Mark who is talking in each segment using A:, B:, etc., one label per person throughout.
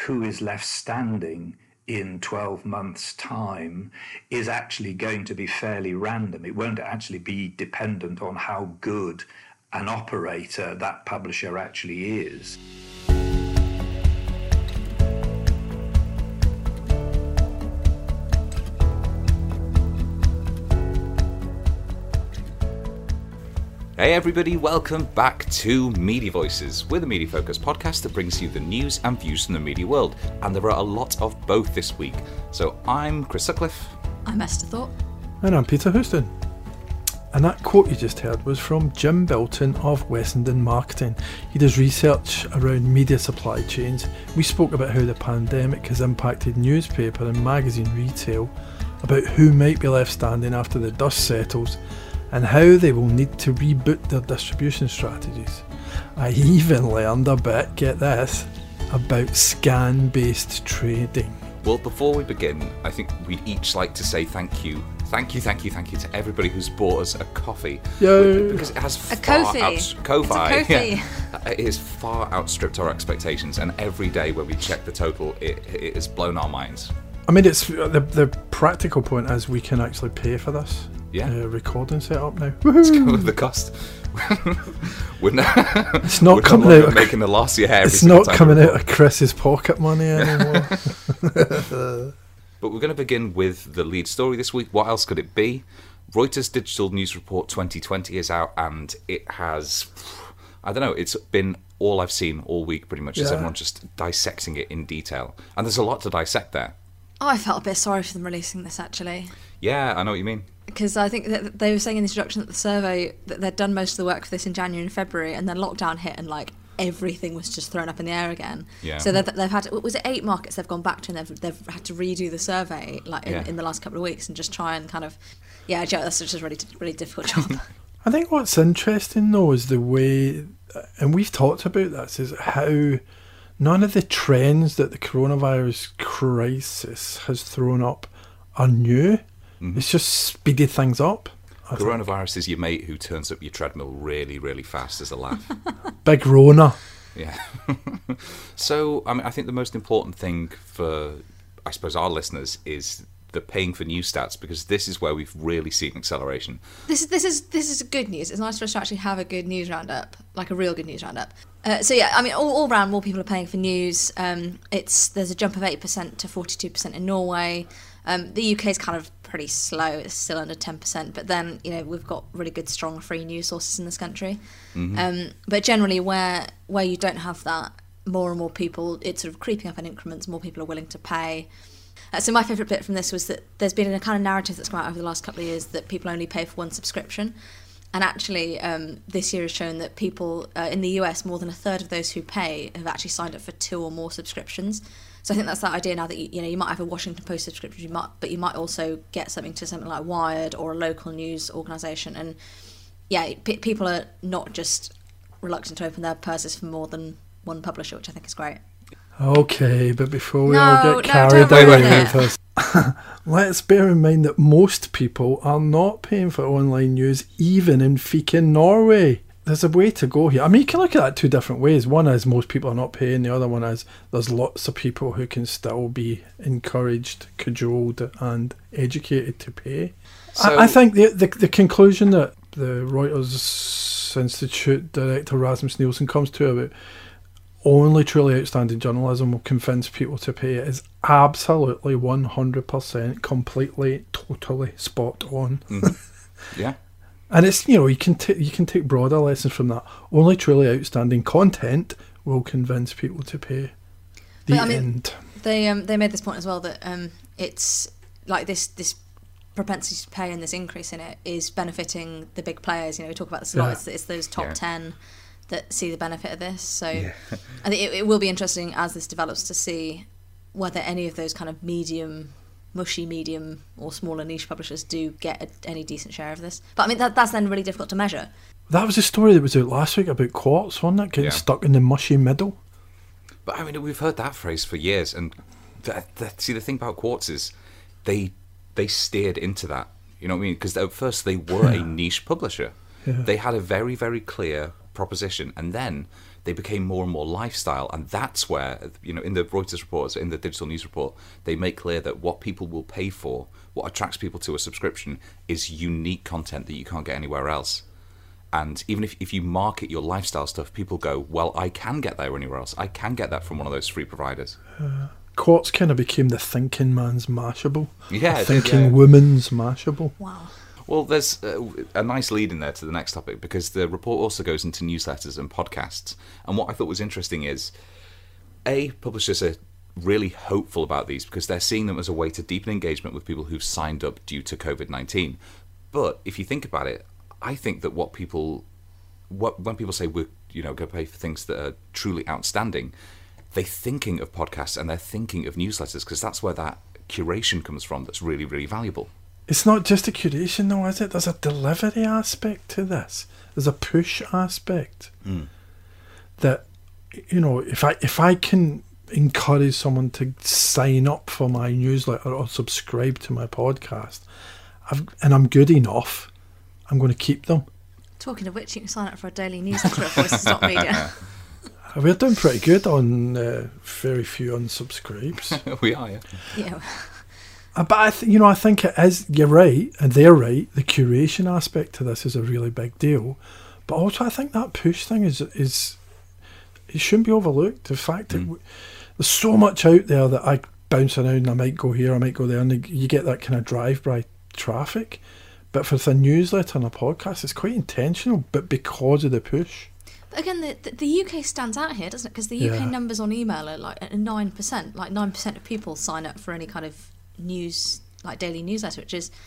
A: who is left standing in 12 months' time is actually going to be fairly random. It won't actually be dependent on how good an operator that publisher actually is.
B: Hey everybody, welcome back to Media Voices. We're the Media Focus podcast that brings you the news and views from the media world, and there are a lot of both this week. So I'm Chris Sutcliffe.
C: I'm Esther Thorpe.
D: And I'm Peter Houston. And that quote you just heard was from Jim Belton of Wessenden Marketing. He does research around media supply chains. We spoke about how the pandemic has impacted newspaper and magazine retail, about who might be left standing after the dust settles, and how they will need to reboot their distribution strategies. I even learned a bit, get this, about scan-based trading.
B: Well, before we begin, I think we'd each like to say thank you to everybody who's bought us a coffee.
D: Yo.
B: Because it has
C: Ko-fi.
B: Yeah, it has far outstripped our expectations, and every day when we check the total, it has blown our minds.
D: I mean, it's the practical point is we can actually pay for this.
B: Yeah.
D: Recording setup now.
B: Let's go with the cost.
D: It's not coming out of
B: making a loss. Yeah,
D: it's not coming out of Chris's pocket money anymore.
B: But we're going to begin with the lead story this week. What else could it be? Reuters Digital News Report 2020 is out, and it has, I don't know, it's been all I've seen all week pretty much, is everyone just dissecting it in detail. And there's a lot to dissect there.
C: Oh, I felt a bit sorry for them releasing this, actually.
B: Yeah, I know what you mean.
C: Because I think that they were saying in the introduction that the survey, that they'd done most of the work for this in January and February, and then lockdown hit and everything was just thrown up in the air again.
B: Yeah.
C: So they've had, was it 8 markets they've gone back to, and they've had to redo the survey in the last couple of weeks and just try and kind of, that's just a really difficult job.
D: I think what's interesting though is the way, and we've talked about this, is how none of the trends that the coronavirus crisis has thrown up are new. Mm-hmm. It's just speeded things up.
B: Coronavirus is your mate who turns up your treadmill really, really fast as a laugh.
D: Big Rona.
B: Yeah. So, I mean, I think the most important thing for, I suppose, our listeners is the paying for news stats, because this is where we've really seen acceleration.
C: This is good news. It's nice for us to actually have a good news roundup, like a real good news roundup. I mean, all round, more people are paying for news. There's a jump of 8% to 42% in Norway. The UK is kind of pretty slow. It's still under 10%, but then we've got really good, strong, free news sources in this country. Mm-hmm. But generally, where you don't have that, more and more people, it's sort of creeping up in increments. More people are willing to pay. So my favourite bit from this was that there's been a kind of narrative that's come out over the last couple of years that people only pay for one subscription. And actually, this year has shown that people in the US, more than a third of those who pay have actually signed up for 2 or more subscriptions. So I think that's that idea now that you might have a Washington Post subscription, but you might also get something like Wired or a local news organisation. And people are not just reluctant to open their purses for more than one publisher, which I think is great.
D: Okay, but before we all get carried away with us, let's bear in mind that most people are not paying for online news, even in Fiken, Norway. There's a way to go here. I mean, you can look at that 2 different ways. One is most people are not paying. The other one is there's lots of people who can still be encouraged, cajoled and educated to pay. So, I think the conclusion that the Reuters Institute director Rasmus Nielsen comes to about only truly outstanding journalism will convince people to pay is absolutely 100% completely, totally spot on.
B: Mm-hmm. Yeah.
D: And it's, you can take broader lessons from that. Only truly outstanding content will convince people to pay. End.
C: They made this point as well that it's like this propensity to pay and this increase in it is benefiting the big players. We talk about this a lot. It's those top 10 that see the benefit of this. So I think it will be interesting as this develops to see whether any of those kind of mushy medium or smaller niche publishers do get any decent share of this. But I mean, that's then really difficult to measure.
D: That was a story that was out last week about Quartz, wasn't it? Getting stuck in the mushy middle.
B: But I mean, we've heard that phrase for years, and see, the thing about Quartz is they steered into that. You know what I mean? Because at first they were a niche publisher. Yeah. They had a very, very clear proposition, and then they became more and more lifestyle. And that's where, in the Reuters reports, in the digital news report, they make clear that what people will pay for, what attracts people to a subscription, is unique content that you can't get anywhere else. And even if you market your lifestyle stuff, people go, well, I can get that anywhere else. I can get that from one of those free providers.
D: Quartz kind of became the thinking man's Mashable.
B: Yeah,
D: thinking woman's Mashable.
C: Wow.
B: Well, there's a nice lead in there to the next topic, because the report also goes into newsletters and podcasts. And what I thought was interesting is, publishers are really hopeful about these because they're seeing them as a way to deepen engagement with people who've signed up due to COVID-19. But if you think about it, I think that when people say we're going to pay for things that are truly outstanding, they're thinking of podcasts and they're thinking of newsletters, because that's where that curation comes from. That's really, really valuable.
D: It's not just a curation, though, is it? There's a delivery aspect to this. There's a push aspect that, if I can encourage someone to sign up for my newsletter or subscribe to my podcast, and I'm good enough, I'm going to keep them.
C: Talking of which, you can sign up for a daily newsletter at Voices.media.
D: We're doing pretty good on very few unsubscribes.
B: We are, yeah.
C: Yeah.
D: But I think it is. You're right, and they're right. The curation aspect to this is a really big deal. But also, I think that push thing is it shouldn't be overlooked. The fact that there's so much out there that I bounce around, and I might go here, I might go there, and you get that kind of drive-by traffic. But for the newsletter and a podcast, it's quite intentional, but because of the push.
C: But again, the UK stands out here, doesn't it? Because the UK numbers on email are like at 9%. Like 9% of people sign up for any kind of news, like daily newsletter, which is...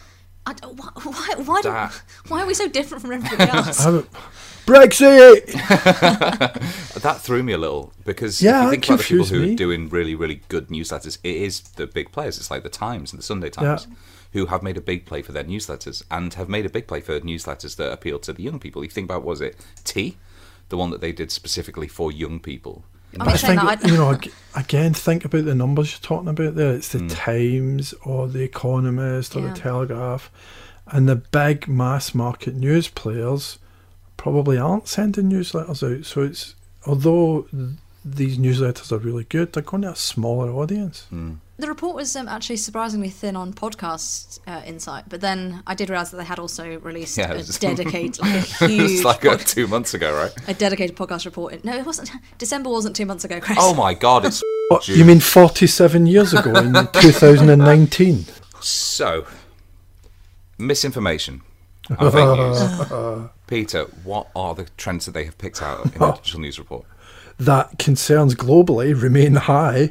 C: Why are we so different from everybody else?
D: Brexit!
B: That threw me a little, because if
D: Yeah,
B: you think about the people
D: confused
B: who
D: me.
B: are doing really, really good newsletters, it is the big players. It's like the Times and the Sunday Times, who have made a big play for their newsletters, and have made a big play for newsletters that appeal to the young people. You think about, was it Tea? The one that they did specifically for young people.
D: I think, again, think about the numbers you're talking about there. It's the Times or the Economist or the Telegraph, and the big mass market news players probably aren't sending newsletters out. So it's, although these newsletters are really good, they're going to a smaller audience.
C: The report was actually surprisingly thin on podcast insight, but then I did realise that they had also released a dedicated, like a huge...
B: It's like 2 months ago, right?
C: A dedicated podcast report. No, it wasn't. December wasn't 2 months ago, Chris.
B: Oh my God, it's
D: What, you mean 47 years ago in 2019?
B: So, misinformation and fake news. Peter, what are the trends that they have picked out in the digital news report?
D: That concerns globally remain high.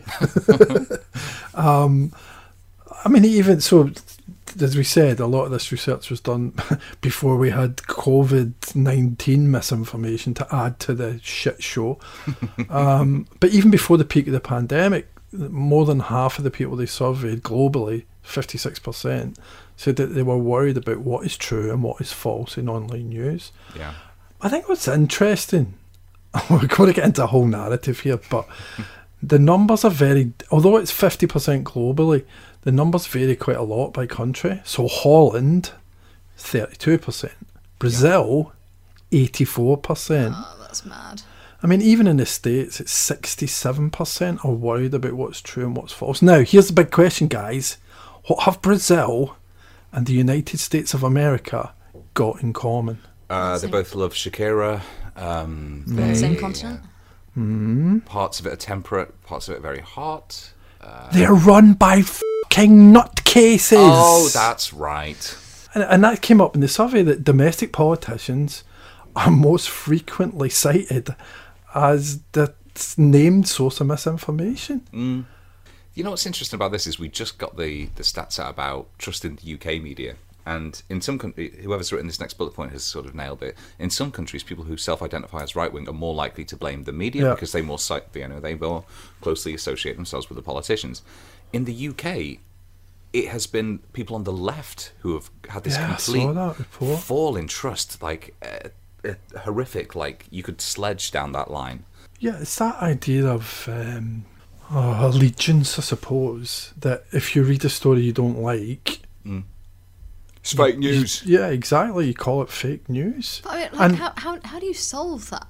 D: I mean, even so, as we said, a lot of this research was done before we had COVID-19 misinformation to add to the shit show. But even before the peak of the pandemic, more than half of the people they surveyed globally, 56%, said that they were worried about what is true and what is false in online news.
B: Yeah.
D: I think what's interesting, we're going to get into a whole narrative here, but the numbers are although it's 50% globally, the numbers vary quite a lot by country. So Holland, 32%. Brazil, 84%.
C: Oh, that's mad.
D: I mean, even in the States, it's 67% are worried about what's true and what's false. Now, here's the big question, guys. What have Brazil and the United States of America got in common?
B: They both love Shakira.
C: Same continent?
B: Parts of it are temperate, parts of it are very hot.
D: They're run by fucking nutcases.
B: Oh, that's right.
D: And that came up in the survey that domestic politicians are most frequently cited as the named source of misinformation.
B: You know what's interesting about this is we just got the stats out about trusting the UK media. And in some countries, whoever's written this next bullet point has sort of nailed it. In some countries, people who self-identify as right-wing are more likely to blame the media because they more closely associate themselves with the politicians. In the UK, it has been people on the left who have had this complete fall in trust, like horrific. Like you could sledge down that line.
D: Yeah, it's that idea of allegiance, I suppose. That if you read a story you don't like.
B: It's fake news.
D: Yeah, exactly. You call it fake news.
C: But I mean, like, how do you solve that?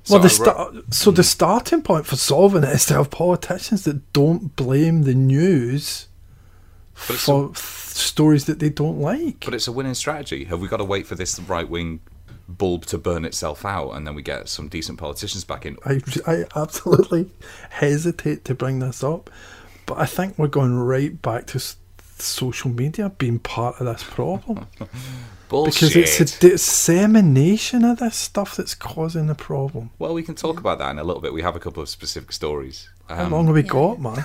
D: Well, the starting point for solving it is to have politicians that don't blame the news for stories that they don't like.
B: But it's a winning strategy. Have we got to wait for this right-wing bulb to burn itself out and then we get some decent politicians back in?
D: I absolutely hesitate to bring this up, but I think we're going right back to social media being part of this problem.
B: Bullshit.
D: Because it's a dissemination of this stuff that's causing the problem.
B: Well, we can talk about that in a little bit. We have a couple of specific stories.
D: How long have we got, man?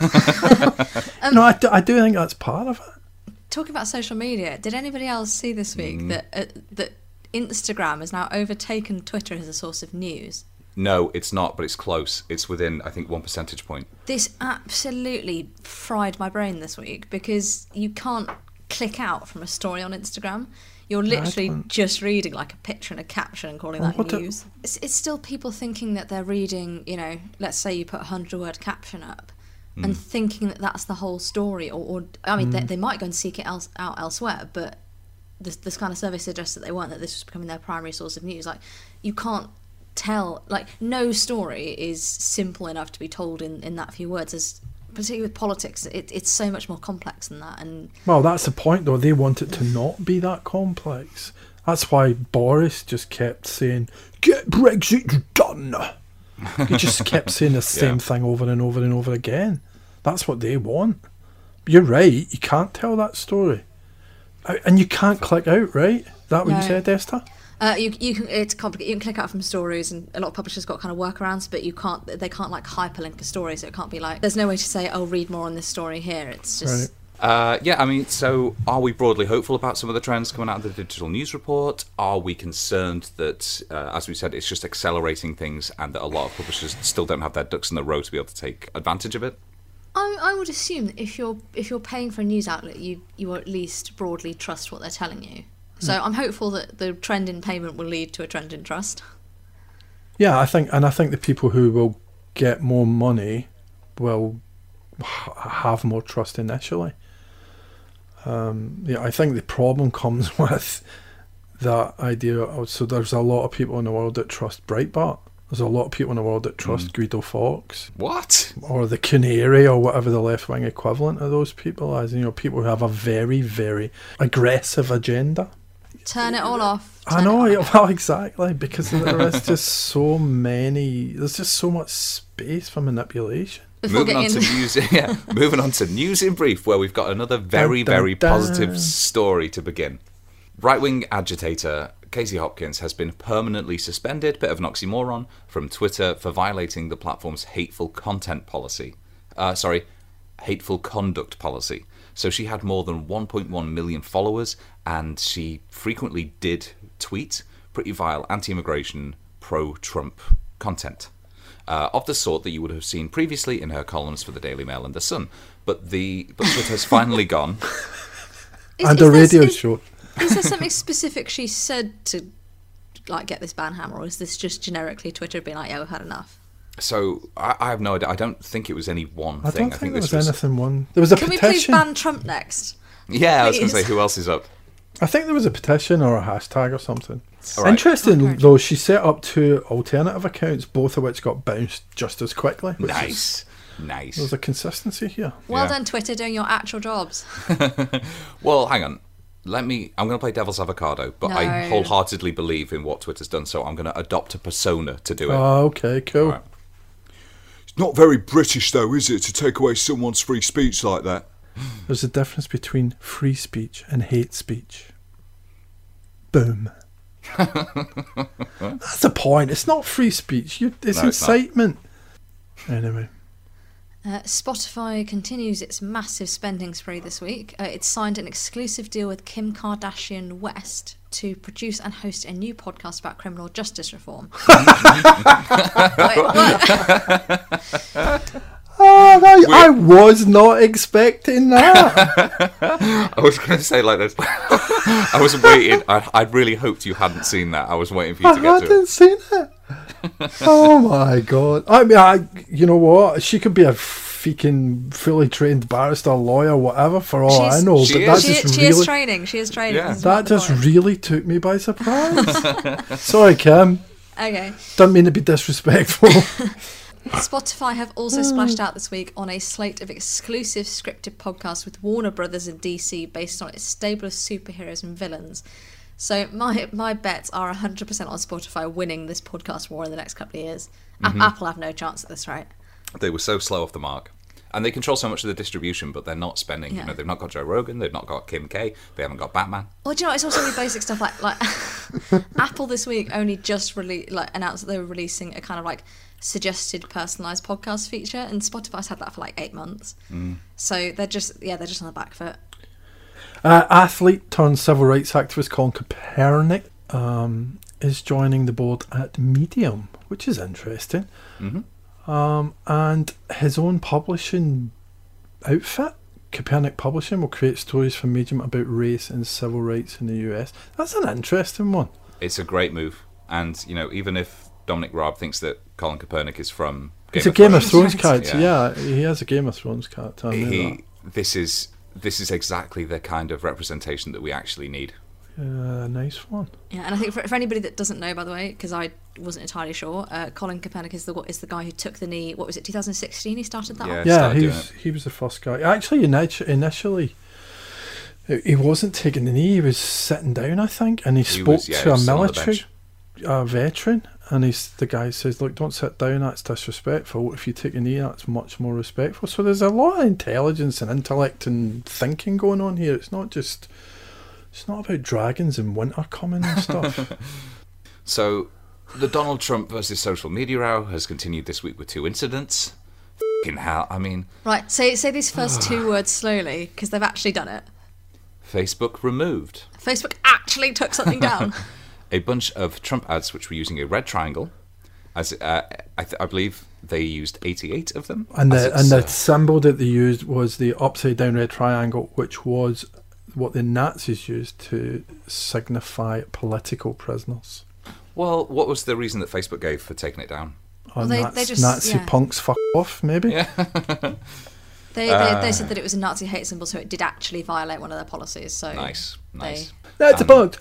D: No, I do think that's part of it.
C: Talking about social media, did anybody else see this week that Instagram has now overtaken Twitter as a source of news?
B: No, it's not, but it's close. It's within, I think, 1 percentage point.
C: This absolutely fried my brain this week because you can't click out from a story on Instagram. You're literally just reading like a picture and a caption and calling that news. It's still people thinking that they're reading, let's say you put a 100-word caption up and thinking that that's the whole story. Or I mean, they might go and seek it out elsewhere, but this kind of survey suggests that they weren't, that this was becoming their primary source of news. Like, you can't tell, like, no story is simple enough to be told in that few words. As particularly with politics, it's so much more complex than that. And
D: well, that's the point, though. They want it to not be that complex. That's why Boris just kept saying, "Get Brexit done." He just kept saying the same thing over and over and over again. That's what they want. You're right. You can't tell that story, and you can't click out. Right? Is that what you said, Esther?
C: You can. It's complicated. You can click out from stories, and a lot of publishers got kind of workarounds, but you can't. They can't like hyperlink a story, so it can't be like. There's no way to say, "Oh, read more on this story here." It's just.
B: Right. I mean, so are we broadly hopeful about some of the trends coming out of the Digital News Report? Are we concerned that, as we said, it's just accelerating things, and that a lot of publishers still don't have their ducks in a row to be able to take advantage of it?
C: I would assume that if you're paying for a news outlet, you at least broadly trust what they're telling you. So I'm hopeful that the trend in payment will lead to a trend in trust.
D: Yeah, I think the people who will get more money will have more trust initially. I think the problem comes with that idea. So there's a lot of people in the world that trust Breitbart. There's a lot of people in the world that trust Guido Fawkes.
B: What?
D: Or the Canary, or whatever the left-wing equivalent of those people is. People who have a very, very aggressive agenda.
C: Turn it all off.
D: I know, well, exactly, because there is just so many, there's just so much space for manipulation.
B: Moving on to news in brief, where we've got another very, very positive story to begin. Right-wing agitator Casey Hopkins has been permanently suspended, bit of an oxymoron, from Twitter for violating the platform's hateful content policy. Hateful conduct policy. So she had more than 1.1 million followers, and she frequently did tweet pretty vile anti-immigration, pro-Trump content. Of the sort that you would have seen previously in her columns for the Daily Mail and The Sun. But Twitter's finally gone.
D: And a radio show.
C: Is there something specific she said to get this ban hammer, or is this just generically Twitter being like, yeah, we've had enough?
B: So I have no idea. I don't think it was any one thing.
D: I don't think there was anything one. There was a petition.
C: Can we please ban Trump next?
B: Yeah, please. I was going to say, who else is up?
D: I think there was a petition or a hashtag or something. Right. Interesting, though, she set up 2 alternative accounts, both of which got bounced just as quickly.
B: Nice.
D: There's a consistency here.
C: Well done, Twitter, doing your actual jobs.
B: Well, hang on. I'm going to play devil's avocado, but I wholeheartedly believe in what Twitter's done, so I'm going to adopt a persona to do it.
D: Oh, okay, cool.
B: Right. It's not very British, though, is it, to take away someone's free speech like that?
D: There's a difference between free speech and hate speech. Boom. That's the point. It's not free speech. It's incitement. Anyway.
C: Spotify continues its massive spending spree this week. It signed an exclusive deal with Kim Kardashian West to produce and host a new podcast about criminal justice reform.
D: I was not expecting that.
B: I was going to say like this. I was waiting. I'd really hoped you hadn't seen that. I was waiting for you to get to it.
D: I hadn't seen it. Oh my god! I mean, you know what? She could be a freaking fully trained barrister, lawyer, whatever. For all I know,
C: she is training. She is training.
B: Yeah.
D: That just really took me by surprise. Sorry, Kim.
C: Okay.
D: Don't mean to be disrespectful.
C: Spotify have also splashed out this week on a slate of exclusive scripted podcasts with Warner Brothers and DC based on its stable of superheroes and villains. So my bets are 100% on Spotify winning this podcast war in the next couple of years. Apple have no chance at this, right?
B: They were so slow off the mark. And they control so much of the distribution, but they're not spending.
C: Yeah.
B: They've not got Joe Rogan, they've not got Kim K, they haven't got Batman.
C: Well, do you know, it's also really basic stuff like Apple this week only just announced that they were releasing a kind of like suggested personalised podcast feature, and Spotify's had that for like 8 months. So they're just on the back foot.
D: Athlete turned civil rights activist Colin Kaepernick is joining the board at Medium, which is interesting. And his own publishing outfit, Kaepernick Publishing, will create stories for Medium about race and civil rights in the US. That's an interesting one.
B: It's a great move. And, even if Dominic Raab thinks that Colin Kaepernick is from
D: He's a Game of Thrones character. Yeah, he has a Game of Thrones character.
B: This is exactly the kind of representation that we actually need.
D: Nice one.
C: Yeah, and I think for anybody that doesn't know, by the way, because I wasn't entirely sure, Colin Kaepernick is the guy who took the knee. What was it, 2016? He started that one.
D: Yeah, he was the first guy. Actually, initially, he wasn't taking the knee. He was sitting down, I think, and he spoke to a military veteran, and the guy says, "Look, don't sit down. That's disrespectful. If you take a knee, that's much more respectful." So there's a lot of intelligence and intellect and thinking going on here. It's not about dragons and winter coming and stuff.
B: So, the Donald Trump versus social media row has continued this week with 2 incidents. F***ing hell, I mean...
C: Right, say these first 2 words slowly, because they've actually done it.
B: Facebook removed.
C: Facebook actually took something down.
B: A bunch of Trump ads which were using a red triangle. As I believe they used 88 of them.
D: And the symbol that they used was the upside down red triangle, which was what the Nazis used to signify political prisoners.
B: Well, what was the reason that Facebook gave for taking it down?
C: Well, they just
D: Nazi punks fuck off, maybe?
B: Yeah.
C: They said that it was a Nazi hate symbol, so it did actually violate one of their policies. So
B: nice.
D: Nazi punk!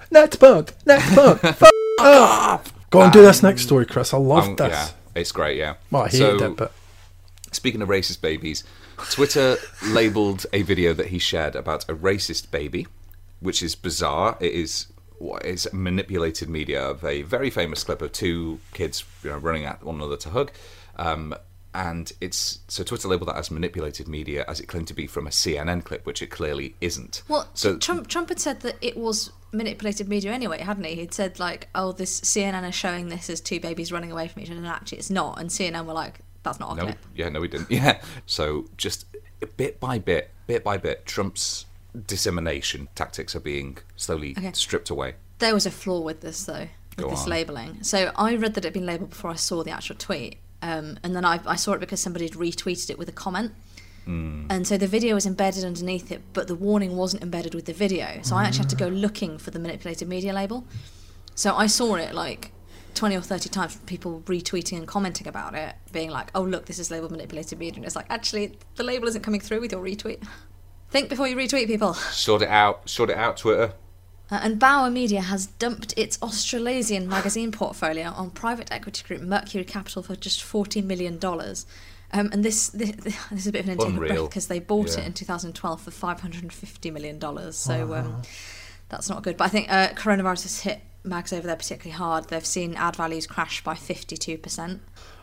D: Fuck off! Go and do this next story, Chris. I love this.
B: Yeah, it's great, yeah.
D: Well, I hated it, but...
B: Speaking of racist babies, Twitter labelled a video that he shared about a racist baby, which is bizarre. It is manipulated media of a very famous clip of 2 kids running at one another to hug. And so Twitter labelled that as manipulated media, as it claimed to be from a CNN clip, which it clearly isn't.
C: Well, so Trump had said that it was manipulated media anyway, hadn't he? He'd said, like, oh, this CNN is showing this as 2 babies running away from each other, and actually it's not. And CNN were like, that's not a clip.
B: Yeah, no, we didn't. Yeah. So just bit by bit, Trump's dissemination tactics are being slowly stripped away.
C: There was a flaw with this, though, with this labelling. So I read that it had been labelled before I saw the actual tweet. And then I saw it because somebody had retweeted it with a comment. And so the video was embedded underneath it, but the warning wasn't embedded with the video. So I actually had to go looking for the manipulated media label. So I saw it like 20 or 30 times from people retweeting and commenting about it, being like, oh, look, this is labelled manipulated media. And it's like, actually, the label isn't coming through with your retweet. Think before you retweet, people.
B: Sort it out, Twitter.
C: And Bauer Media has dumped its Australasian magazine portfolio on private equity group Mercury Capital for just $40 million. And this is a bit of an intake of breath because they bought it in 2012 for $550 million. So that's not good. But I think coronavirus has hit mags over there particularly hard. They've seen ad values crash by 52%.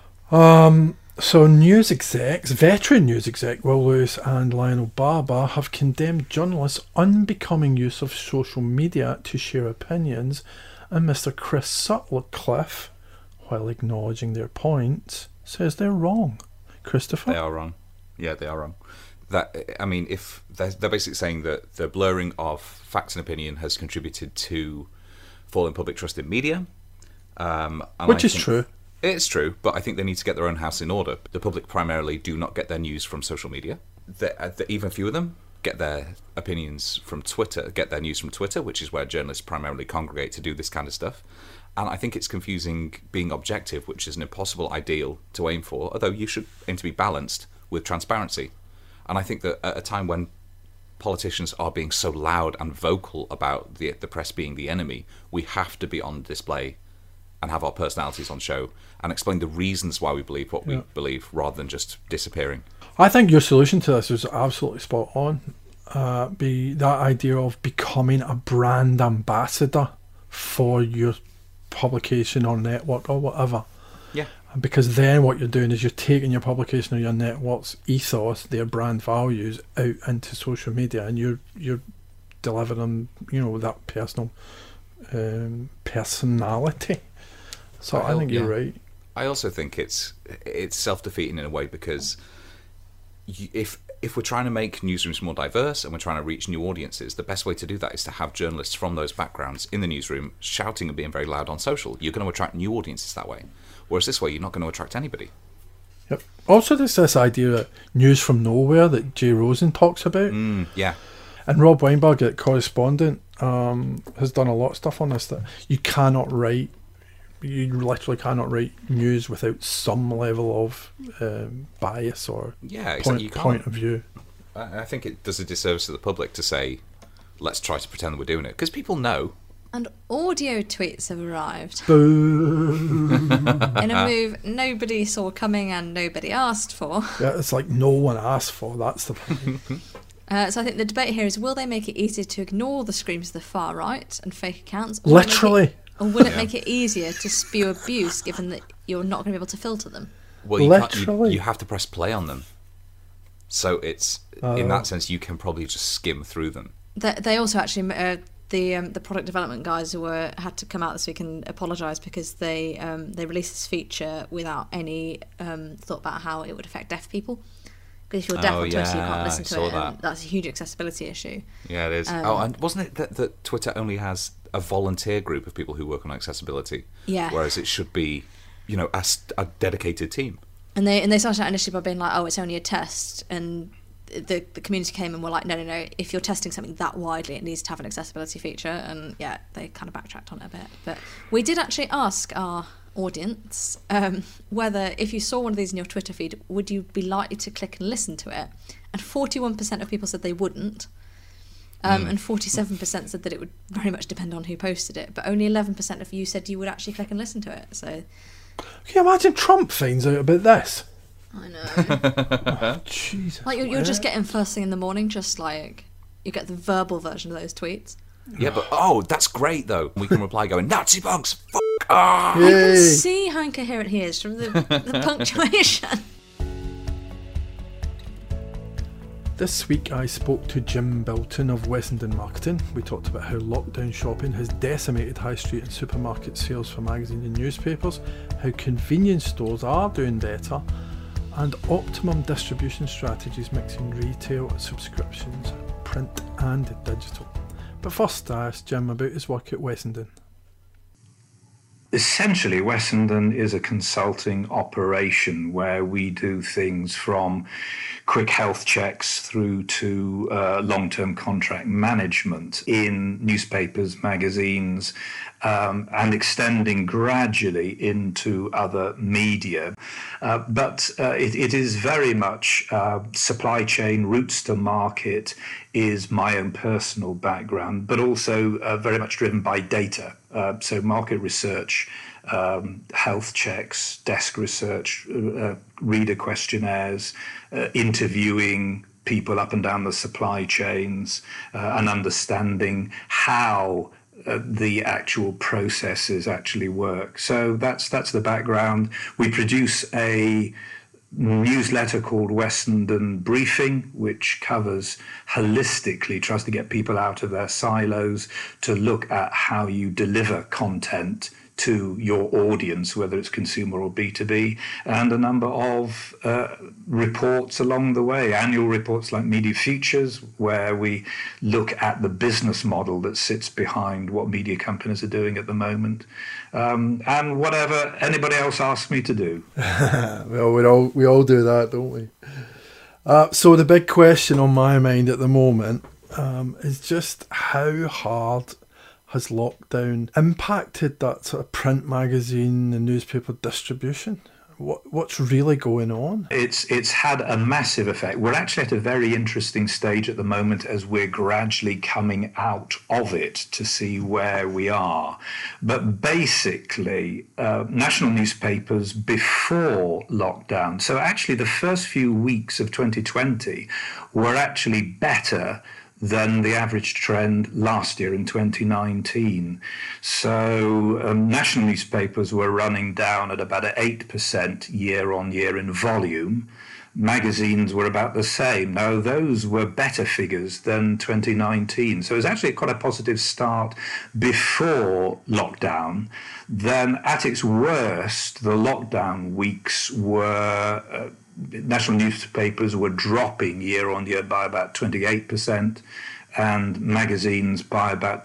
D: So veteran news exec Will Lewis and Lionel Barber have condemned journalists' unbecoming use of social media to share opinions, and Mr. Chris Sutcliffe, while acknowledging their points, says they're wrong. Christopher?
B: They are wrong. Yeah, they are wrong. If they're basically saying that the blurring of facts and opinion has contributed to falling public trust in media.
D: Which is true.
B: It's true, but I think they need to get their own house in order. The public primarily do not get their news from social media. Even few of them get their opinions from Twitter, get their news from Twitter, which is where journalists primarily congregate to do this kind of stuff. And I think it's confusing being objective, which is an impossible ideal to aim for, although you should aim to be balanced with transparency. And I think that at a time when politicians are being so loud and vocal about the press being the enemy, we have to be on display and have our personalities on show and explain the reasons why we believe what we believe, rather than just disappearing.
D: I think your solution to this is absolutely spot on. Be that idea of becoming a brand ambassador for your publication or network or whatever.
B: Yeah.
D: Because then what you're doing is you're taking your publication or your network's ethos, their brand values, out into social media, and you're delivering, that personal personality. So I think you're right.
B: I also think it's self-defeating in a way, because if we're trying to make newsrooms more diverse and we're trying to reach new audiences, the best way to do that is to have journalists from those backgrounds in the newsroom shouting and being very loud on social. You're going to attract new audiences that way. Whereas this way, you're not going to attract anybody.
D: Yep. Also, there's this idea of news from nowhere that Jay Rosen talks about.
B: Yeah.
D: And Rob Weinberg at Correspondent has done a lot of stuff on this, that you literally cannot write news without some level of bias or point of view.
B: I think it does a disservice to the public to say, let's try to pretend that we're doing it, because people know.
C: And audio tweets have arrived.
D: Boo.
C: In a move nobody saw coming and nobody asked for.
D: Yeah, it's like no one asked for, that's the point.
C: So I think the debate here is, will they make it easier to ignore the screams of the far right and fake accounts?
D: Literally.
C: Or will it make it easier to spew abuse, given that you're not going to be able to filter them?
B: Well, you have to press play on them. So it's in that sense, you can probably just skim through them.
C: They also actually, the product development guys had to come out this week and apologise, because they released this feature without any thought about how it would affect deaf people. Because if you're deaf on Twitter, you can't listen to it, and that's a huge accessibility issue. Yeah,
B: it is. And wasn't it that Twitter only has a volunteer group of people who work on accessibility?
C: Yeah.
B: Whereas it should be, a dedicated team.
C: And they started out initially by being like, it's only a test, and the community came and were like, no, if you're testing something that widely, it needs to have an accessibility feature. And yeah, they kind of backtracked on it a bit. But we did actually ask our audience whether, if you saw one of these in your Twitter feed, would you be likely to click and listen to it? And 41% of people said they wouldn't, and 47% said that it would very much depend on who posted it, but only 11% of you said you would actually click and listen to it. So
D: can you imagine Trump finds out about this?
C: I know.
D: Oh, Jesus.
C: Like you're just getting first thing in the morning, just like you get the verbal version of those tweets.
B: Yeah, but that's great though. We can reply going, Nazi punks, fuck off.
C: I can see how incoherent he is from the punctuation.
D: This week I spoke to Jim Bilton of Wessendon Marketing. We talked about how lockdown shopping has decimated high street and supermarket sales for magazines and newspapers, how convenience stores are doing better, and optimum distribution strategies mixing retail, subscriptions, print and digital. But first I asked Jim about his work at Wessendon.
A: Essentially, Wessendon is a consulting operation where we do things from quick health checks through to long-term contract management in newspapers, magazines, and extending gradually into other media. But it is very much supply chain, routes to market is my own personal background, but also very much driven by data. So market research, health checks, desk research, reader questionnaires, interviewing people up and down the supply chains, and understanding how the actual processes actually work. So that's the background. We produce a newsletter called Wessendon Briefing, which covers holistically, tries to get people out of their silos to look at how you deliver content to your audience, whether it's consumer or B2B, and a number of reports along the way, annual reports like Media Futures, where we look at the business model that sits behind what media companies are doing at the moment, and whatever anybody else asks me to do.
D: Well, we all do that, don't we? So the big question on my mind at the moment is just how hard has lockdown impacted that sort of print magazine and newspaper distribution? What's really going on?
A: It's had a massive effect. We're actually at a very interesting stage at the moment as we're gradually coming out of it to see where we are. But basically, national newspapers before lockdown, so actually the first few weeks of 2020 were actually better than the average trend last year in 2019. So national newspapers were running down at about 8% year on year in volume. Magazines were about the same. Now, those were better figures than 2019. So it was actually quite a positive start before lockdown. Then at its worst, the lockdown weeks were... national newspapers were dropping year on year by about 28% and magazines by about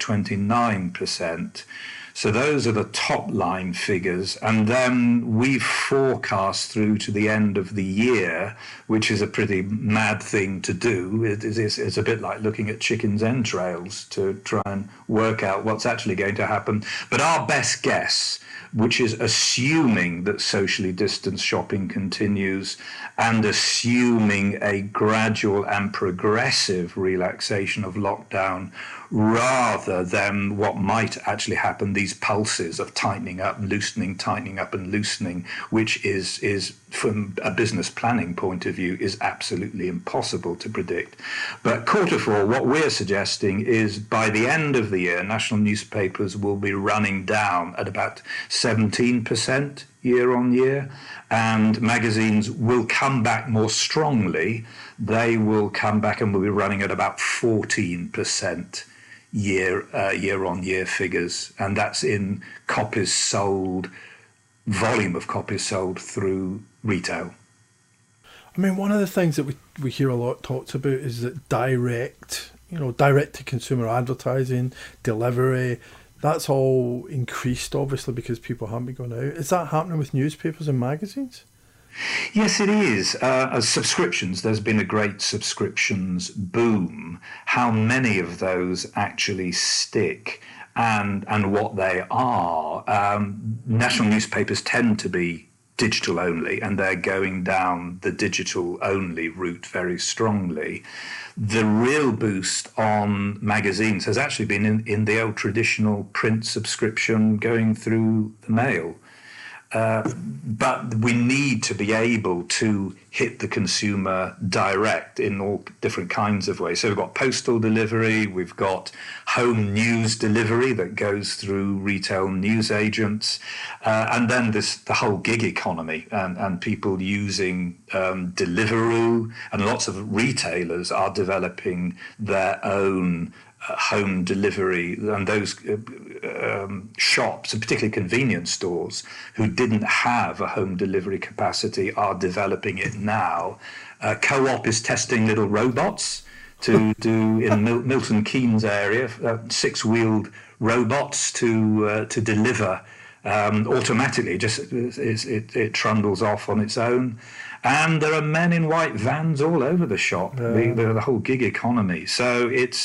A: 29%. So those are the top line figures. And then we forecast through to the end of the year, which is a pretty mad thing to do. It's a bit like looking at chicken's entrails to try and work out what's actually going to happen. But our best guess, which is assuming that socially distanced shopping continues and assuming a gradual and progressive relaxation of lockdown rather than what might actually happen, these pulses of tightening up, loosening, tightening up and loosening, which is from a business planning point of view, is absolutely impossible to predict. But quarter four, what we're suggesting is by the end of the year, national newspapers will be running down at about 17% year on year, and magazines will come back more strongly. They will come back and will be running at about 14% year on year figures, and that's in copies sold, volume of copies sold through retail.
D: I mean, one of the things that we hear a lot talked about is that direct to consumer advertising, delivery, that's all increased obviously because people haven't been going out. Is that happening with newspapers and magazines?
A: Yes, it is. As subscriptions, there's been a great subscriptions boom. How many of those actually stick and what they are? National newspapers tend to be digital only, and they're going down the digital only route very strongly. The real boost on magazines has actually been in the old traditional print subscription going through the mail. But we need to be able to hit the consumer direct in all different kinds of ways. So we've got postal delivery, we've got home news delivery that goes through retail news agents, and then the whole gig economy and people using Deliveroo, and lots of retailers are developing their own home delivery, and those shops, and particularly convenience stores, who didn't have a home delivery capacity are developing it now. Co-op is testing little robots to do in Milton Keynes area, six-wheeled robots to deliver automatically. Just it trundles off on its own. And there are men in white vans all over the shop. The whole gig economy. So it's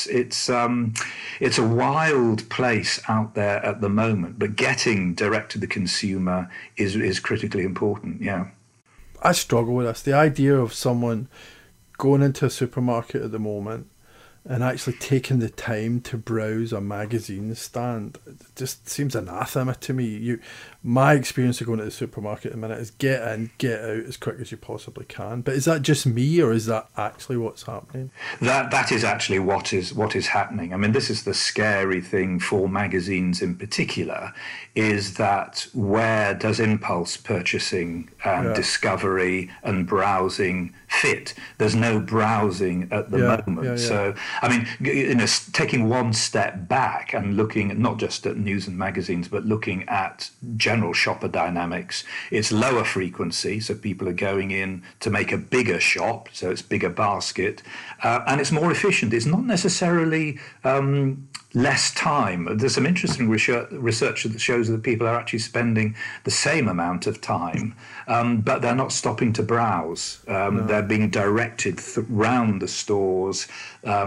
A: a wild place out there at the moment. But getting direct to the consumer is critically important. Yeah,
D: I struggle with this. The idea of someone going into a supermarket at the moment and actually taking the time to browse a magazine stand, it just seems anathema to me. My experience of going to the supermarket at the minute is get in, get out as quick as you possibly can. But is that just me, or is that actually what's happening?
A: That is actually what is happening. I mean, this is the scary thing for magazines in particular, is that where does impulse purchasing and discovery and browsing fit? There's no browsing at the moment. So, I mean, taking one step back and looking at not just at news and magazines, but looking at general shopper dynamics, it's lower frequency, so people are going in to make a bigger shop, so it's bigger basket, and it's more efficient. It's not necessarily less time. There's some interesting research that shows that people are actually spending the same amount of time, but they're not stopping to browse. They're being directed around the stores.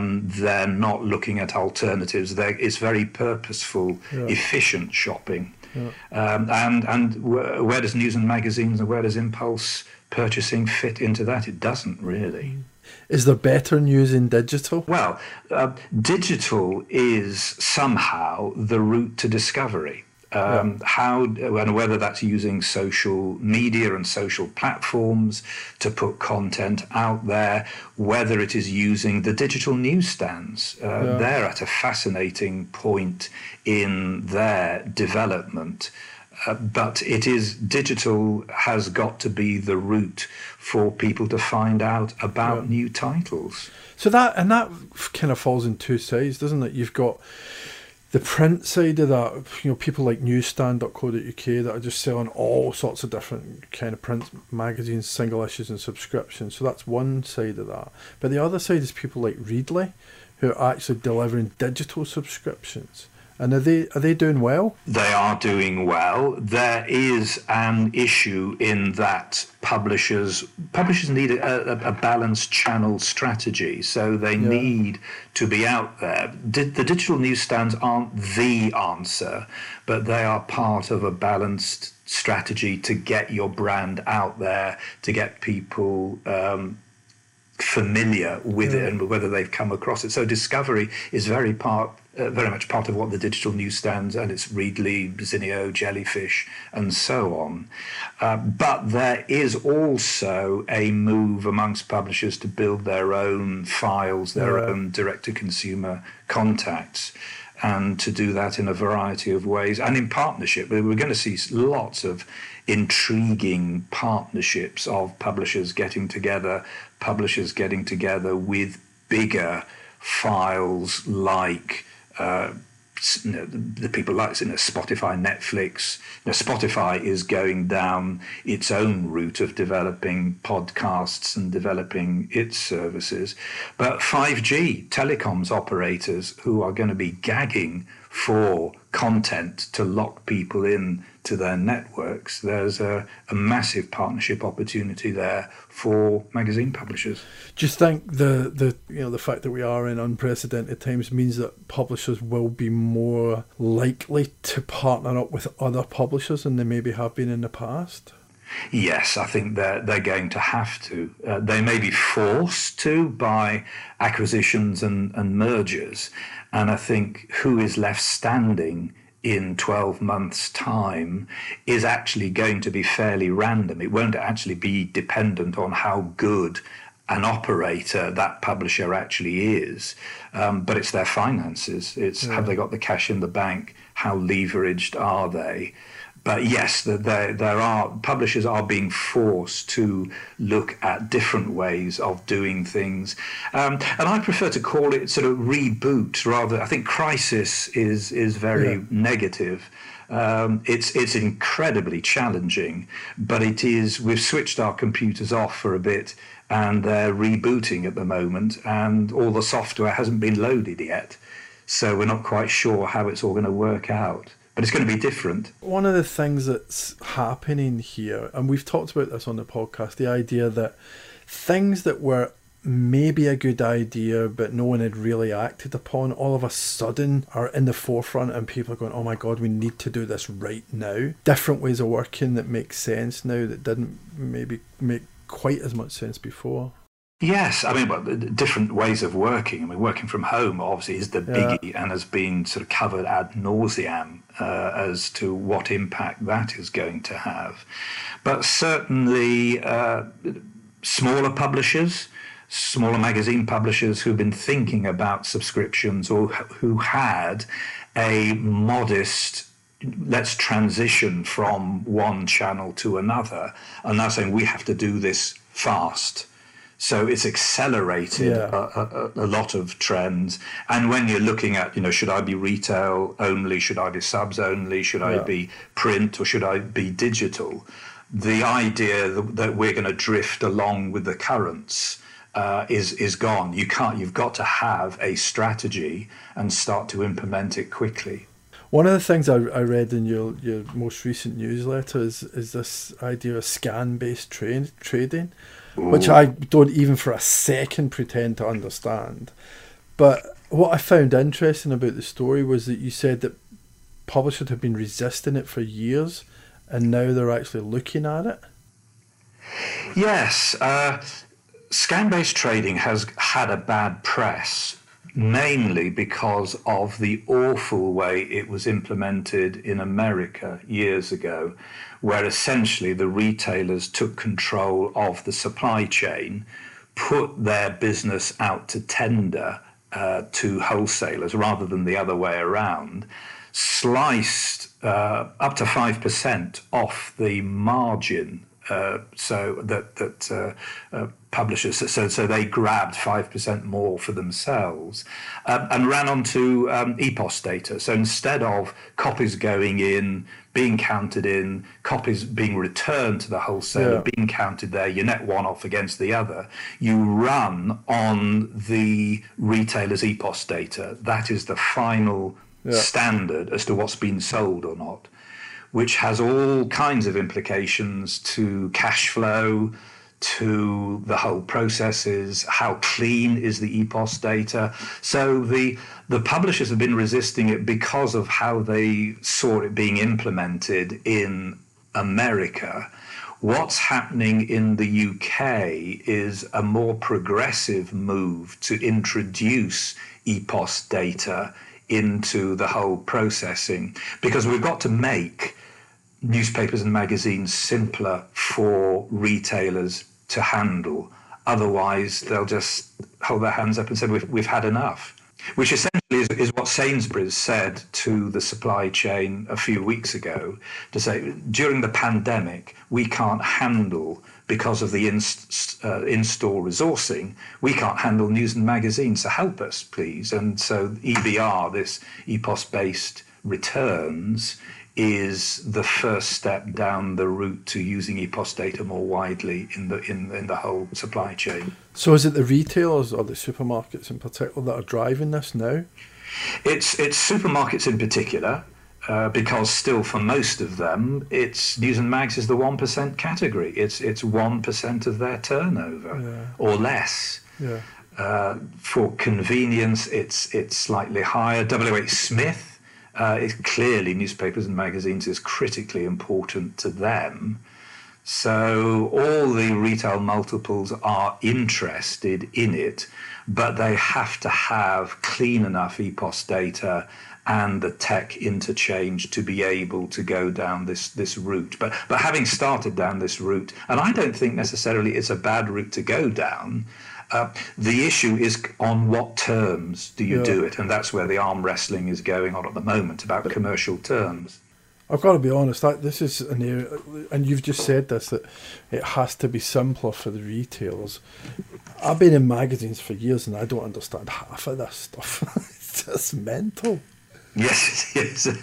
A: They're not looking at alternatives. It's very purposeful, efficient shopping. And where does news and magazines and where does impulse purchasing fit into that? It doesn't really.
D: Is there better news in digital?
A: Well, digital is somehow the route to discovery. How and whether that's using social media and social platforms to put content out there, whether it is using the digital newsstands, they're at a fascinating point in their development. But it is digital has got to be the route for people to find out about new titles.
D: So that kind of falls in two sides, doesn't it? You've got the print side of that, people like newsstand.co.uk that are just selling all sorts of different kind of print magazines, single issues and subscriptions. So that's one side of that. But the other side is people like Readly, who are actually delivering digital subscriptions. And are they doing well?
A: They are doing well. There is an issue in that publishers need a balanced channel strategy, so they need to be out there. The digital newsstands aren't the answer, but they are part of a balanced strategy to get your brand out there, to get people familiar with it and whether they've come across it. So discovery is very much part of what the digital newsstands, and it's Readly, Zinio, Jellyfish, and so on. But there is also a move amongst publishers to build their own files, their own direct-to-consumer contacts, and to do that in a variety of ways. And in partnership, we're going to see lots of intriguing partnerships of publishers getting together with bigger files like the people like Spotify, Netflix. Spotify is going down its own route of developing podcasts and developing its services. But 5G telecoms operators who are going to be gagging for content to lock people in to their networks, there's a massive partnership opportunity there for magazine publishers.
D: Do you think the fact that we are in unprecedented times means that publishers will be more likely to partner up with other publishers than they maybe have been in the past?
A: Yes, I think they're going to have to. They may be forced to by acquisitions and mergers. And I think who is left standing in 12 months' time is actually going to be fairly random. It won't actually be dependent on how good an operator that publisher actually is, but it's their finances. It's have they got the cash in the bank? How leveraged are they? But yes, publishers are being forced to look at different ways of doing things, and I prefer to call it sort of reboot rather. I think crisis is very negative. It's incredibly challenging, but it is. We've switched our computers off for a bit, and they're rebooting at the moment, and all the software hasn't been loaded yet, so we're not quite sure how it's all going to work out. But it's going to be different.
D: One of the things that's happening here, and we've talked about this on the podcast, the idea that things that were maybe a good idea but no one had really acted upon all of a sudden are in the forefront, and people are going, oh my god, we need to do this right now. Different ways of working that make sense now that didn't maybe make quite as much sense before.
A: Yes, I mean, different ways of working. I mean, working from home obviously is the biggie and has been sort of covered ad nauseam as to what impact that is going to have. But certainly smaller publishers, smaller magazine publishers who've been thinking about subscriptions or who had a modest, let's transition from one channel to another, are now saying we have to do this fast. So it's accelerated a lot of trends. And when you're looking at, should I be retail only? Should I be subs only? Should I be print or should I be digital? The idea that we're going to drift along with the currents is gone. You've got to have a strategy and start to implement it quickly.
D: One of the things I read in your most recent newsletter is this idea of scan-based trading, which I don't even for a second pretend to understand. But what I found interesting about the story was that you said that publishers have been resisting it for years, and now they're actually looking at it?
A: Yes. Scan-based trading has had a bad press, mainly because of the awful way it was implemented in America years ago, where essentially the retailers took control of the supply chain, put their business out to tender to wholesalers rather than the other way around, sliced up to 5% off the margin, so that publishers, so they grabbed 5% more for themselves, and ran onto EPOS data. So instead of copies going in, being counted in, copies being returned to the wholesaler, being counted there, you net one off against the other, you run on the retailer's EPOS data. That is the final standard as to what's been sold or not, which has all kinds of implications to cash flow, to the whole processes, how clean is the EPOS data. So the publishers have been resisting it because of how they saw it being implemented in America. What's happening in the UK is a more progressive move to introduce EPOS data into the whole processing, because we've got to make newspapers and magazines simpler for retailers to handle. Otherwise, they'll just hold their hands up and say, we've had enough. Which essentially is what Sainsbury's said to the supply chain a few weeks ago, to say, during the pandemic, we can't handle, because of the in-store resourcing, we can't handle news and magazines, so help us, please. And so EBR, this EPOS-based returns, is the first step down the route to using EPOS data more widely in the whole supply chain.
D: So is it the retailers or the supermarkets in particular that are driving this now?
A: It's supermarkets in particular, because still for most of them, it's news and mags is the 1% category. It's 1% of their turnover or less. Yeah. For convenience, it's slightly higher. WH Smith. It's clearly newspapers and magazines is critically important to them. So all the retail multiples are interested in it, but they have to have clean enough EPOS data and the tech interchange to be able to go down this route. But having started down this route, and I don't think necessarily it's a bad route to go down, the issue is on what terms do you do it, and that's where the arm wrestling is going on at the moment, about commercial terms.
D: I've got to be honest, this is an area, and you've just said this, that it has to be simpler for the retailers. I've been in magazines for years and I don't understand half of this stuff. It's just mental.
A: Yes.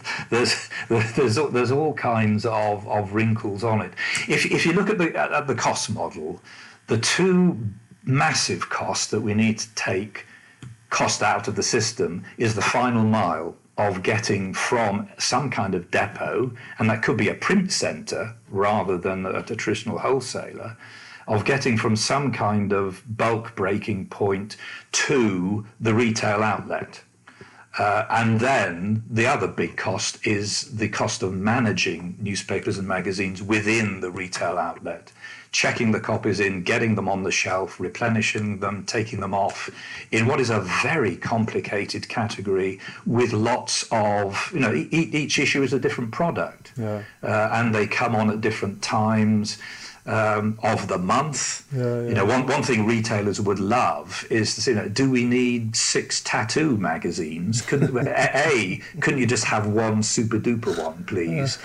A: There's all kinds of wrinkles on it. If you look at the cost model, the two massive cost that we need to take cost out of the system is the final mile of getting from some kind of depot, and that could be a print centre rather than a traditional wholesaler, of getting from some kind of bulk breaking point to the retail outlet. And then the other big cost is the cost of managing newspapers and magazines within the retail outlet, checking the copies in, getting them on the shelf, replenishing them, taking them off, in what is a very complicated category with lots of, each issue is a different product. And they come on at different times of the month. One thing retailers would love is to say, do we need 6 tattoo magazines? Couldn't you just have one super duper one, please?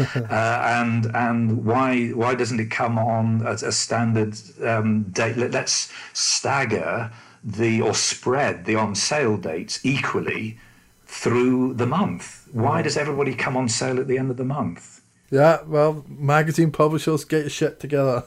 A: And why doesn't it come on as a standard date? Let's stagger or spread the on sale dates equally through the month. Why does everybody come on sale at the end of the month?
D: Yeah, well, magazine publishers, get your shit together.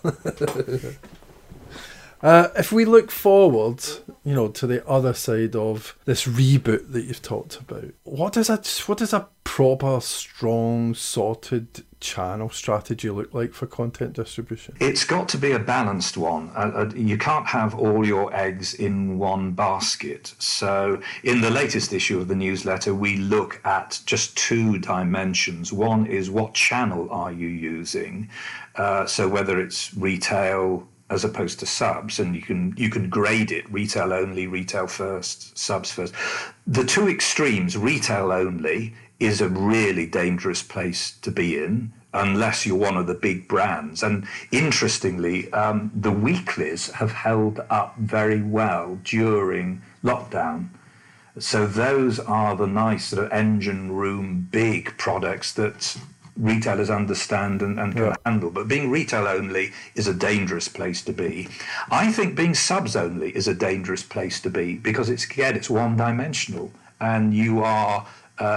D: If we look forward, to the other side of this reboot that you've talked about, what does a proper, strong, sorted channel strategy look like for content distribution?
A: It's got to be a balanced one. You can't have all your eggs in one basket. So in the latest issue of the newsletter, we look at just 2 dimensions. One is, what channel are you using? So whether it's retail as opposed to subs, and you can grade it: retail only, retail first, subs first. The 2 extremes, retail only, is a really dangerous place to be in unless you're one of the big brands. And interestingly, the weeklies have held up very well during lockdown. So those are the nice sort of engine room big products that retailers understand and can handle. But being retail only is a dangerous place to be. I think being subs only is a dangerous place to be, because it's one dimensional, and you are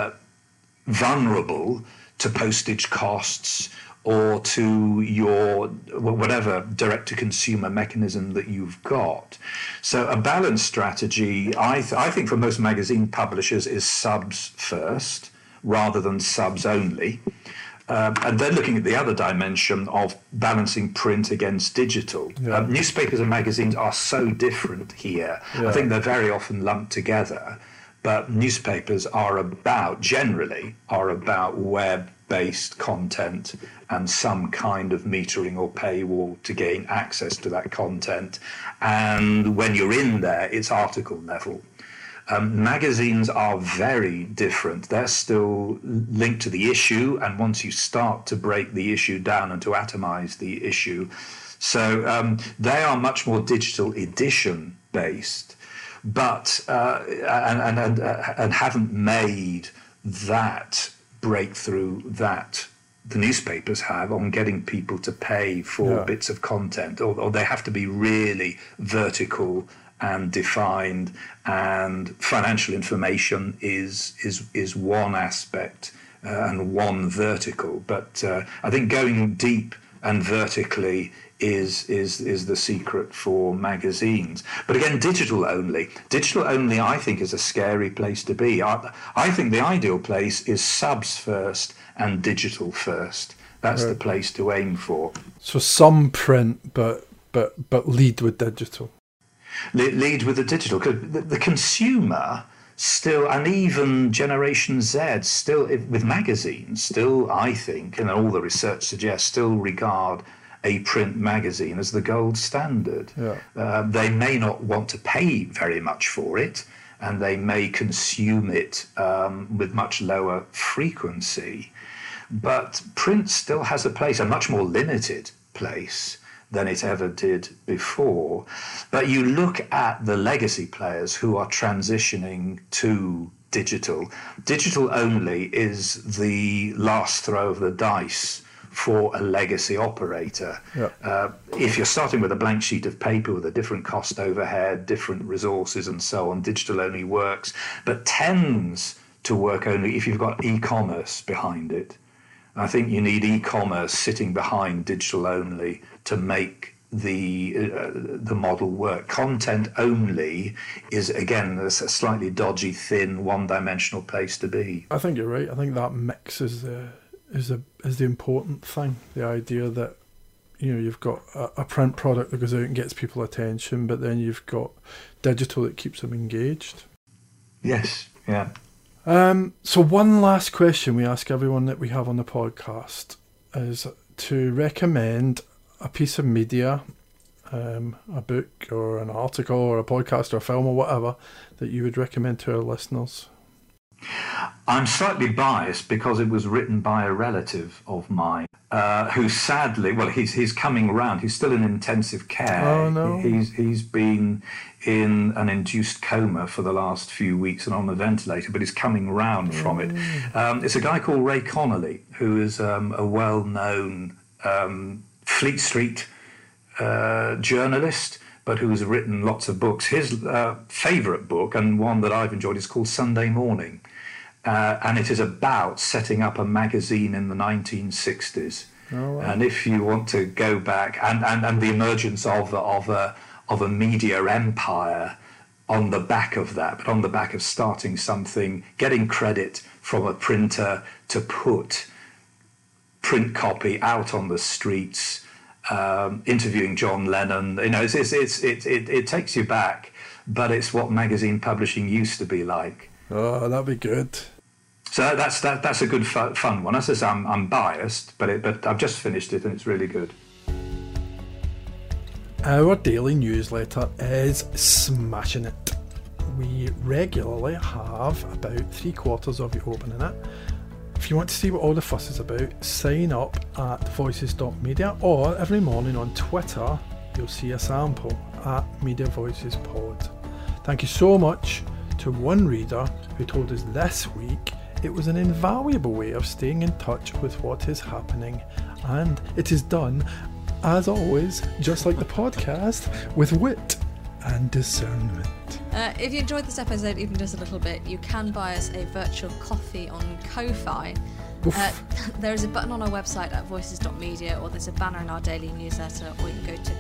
A: vulnerable to postage costs or to your whatever direct-to-consumer mechanism that you've got. So a balanced strategy, I think, for most magazine publishers is subs first rather than subs only. And then looking at the other dimension of balancing print against digital.
D: Yeah.
A: Newspapers and magazines are so different here.
D: Yeah.
A: I think they're very often lumped together. But newspapers generally are about web-based content and some kind of metering or paywall to gain access to that content. And when you're in there, it's article level. Magazines are very different. They're still linked to the issue, and once you start to break the issue down and to atomize the issue, so they are much more digital edition based. But and haven't made that breakthrough that the newspapers have on getting people to pay for bits of content, or they have to be really vertical and defined, and financial information is one aspect and one vertical. But I think going deep and vertically is the secret for magazines. But again, digital only, I think, is a scary place to be. I think the ideal place is subs first and digital first. That's the place to aim for.
D: So some print, but lead with digital.
A: Lead with the digital, because the consumer still, and even Generation Z still, with magazines, still, I think, and all the research suggests, still regard a print magazine as the gold standard. They may not want to pay very much for it, and they may consume it with much lower frequency. But print still has a place, a much more limited place than it ever did before. But you look at the legacy players who are transitioning to digital. Digital only is the last throw of the dice for a legacy operator. If you're starting with a blank sheet of paper with a different cost overhead, different resources and so on, digital only works, but tends to work only if you've got e-commerce behind it. I think you need e-commerce sitting behind digital only to make the model work. Content only is, again, a slightly dodgy, thin, one-dimensional place to be.
D: I think you're right. I think that mix is the important thing. The idea that, you know, you've got a print product that goes out and gets people attention, but then you've got digital that keeps them engaged.
A: Yes, yeah.
D: So one last question we ask everyone that we have on the podcast is to recommend a piece of media, a book or an article or a podcast or a film or whatever, that you would recommend to our listeners.
A: I'm slightly biased because it was written by a relative of mine who sadly, well, he's coming around. He's still in intensive care.
D: Oh, no.
A: He's been in an induced coma for the last few weeks and on a ventilator, but he's coming round from it. It's a guy called Ray Connolly, who is a well-known Fleet Street journalist, but who has written lots of books. His favourite book, and one that I've enjoyed, is called Sunday Morning. And it is about setting up a magazine in the 1960s.
D: Oh, wow.
A: And if you want to go back, and the emergence of a media empire on the back of that, but on the back of starting something, getting credit from a printer to put print copy out on the streets, interviewing John Lennon. You know, it takes you back, but it's what magazine publishing used to be like.
D: Oh, that'd be good.
A: So that's a good fun one. As I say, I'm biased, but I've just finished it and it's really good.
D: Our daily newsletter is smashing it. We regularly have about 3/4 of it open in it. If you want to see what all the fuss is about, sign up at voices.media, or every morning on Twitter you'll see a sample at Media Voices Pod. Thank you so much to one reader who told us this week it was an invaluable way of staying in touch with what is happening, and it is done, as always, just like the podcast, with wit and discernment.
C: If you enjoyed this episode even just a little bit, you can buy us a virtual coffee on Ko-Fi. There is a button on our website at voices.media, or there's a banner in our daily newsletter, or you can go to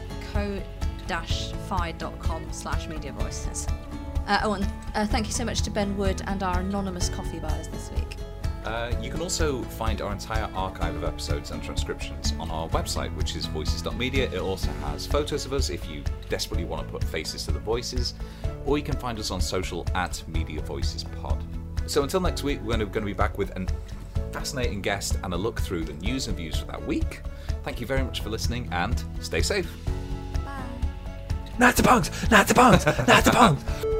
C: ko-fi.com/mediavoices. Thank you so much to Ben Wood and our anonymous coffee buyers this week.
B: You can also find our entire archive of episodes and transcriptions on our website, which is voices.media. It also has photos of us if you desperately want to put faces to the voices, or you can find us on social at Media Voices Pod. So until next week, we're going to be back with a fascinating guest and a look through the news and views for that week. Thank you very much for listening, and stay safe.
C: Bye.
D: Not the punks!